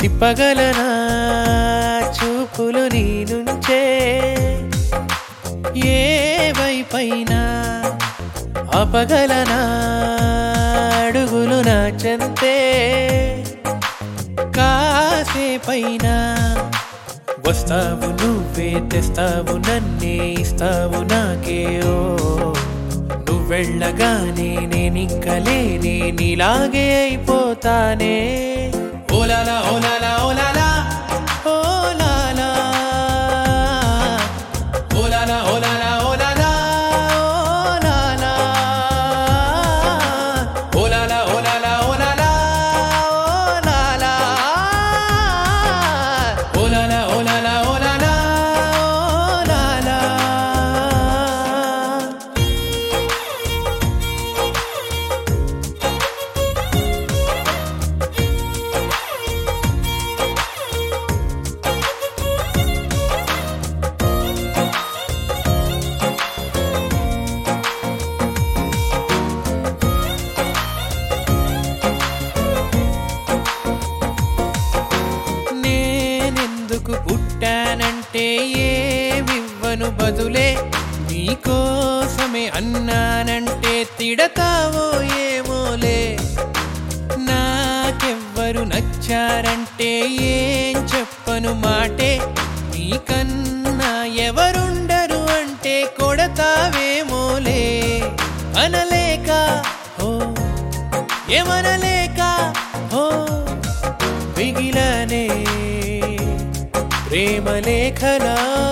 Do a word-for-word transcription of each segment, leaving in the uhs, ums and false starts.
తిప్పగలనా చూపులు నీ నుంచే ఏ వైపైనా ఆపగలనా అడుగులు నా చెంతే కాసేపైనా వస్తావు నువ్వే తెస్తావు నన్నే ఇస్తావు నాకే ఓ నువ్వెళ్ళగానే నేనింక లేనే నీలాగే అయిపోతానే ఓలాలా ఓలాలా ఓలాలా ఓలాలా ఓలాలా ఓలాలా ఓలాలా ఓలాలా ఓలాలా ఓలాలా ఓలాలా ఓలాలా ఓలాలా ఓలాలా ఓలాలా నేనెందుకు పుట్టానంటే ఏమివ్వను బదులే నీకోసమే అన్నానంటే తిడతావో ఏమోలే నాకెవ్వరు నచ్చారంటే ఏం చెప్పను మాటే నీకన్నా ఎవరుండరు అంటే కొడతావేమోలే అనలేక ఓ ఏమనలేక ఓ మిగిలనే ప్రేమ లేఖనా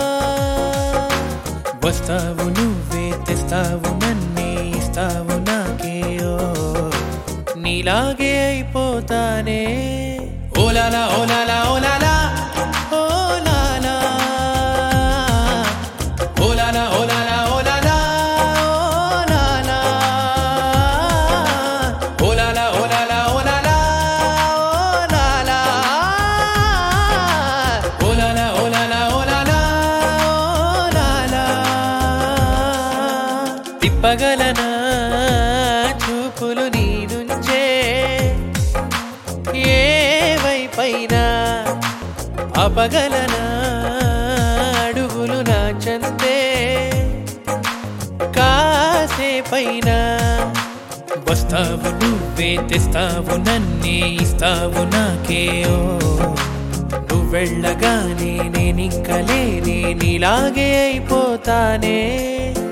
వస్తావు నువ్వే తెస్తావు నన్నే ఇస్తావు నాకే ఓ నీలాగే అయిపోతానే ఓలాలా ఓలాలా ఓలాలా ఓలాలా ఓలాలా ఓలాలా ఓలాలా ఓలాలా ఓలాలా ఓలాలా ఓలాలా ఓలాలా ఓలాలా ఓలాలా ఓలాలా తిప్పగలనా చూపులు నీ నుంచే ఏ వైపైనా ఆపగలనా అడుగులు నా చెంతే కాసేపైనా వస్తావు నువ్వే తెస్తావు నన్నే ఇస్తావు నాకే ఓ నువ్వెళ్ళగానే నేనింక లేనే నీలాగే అయిపోతానే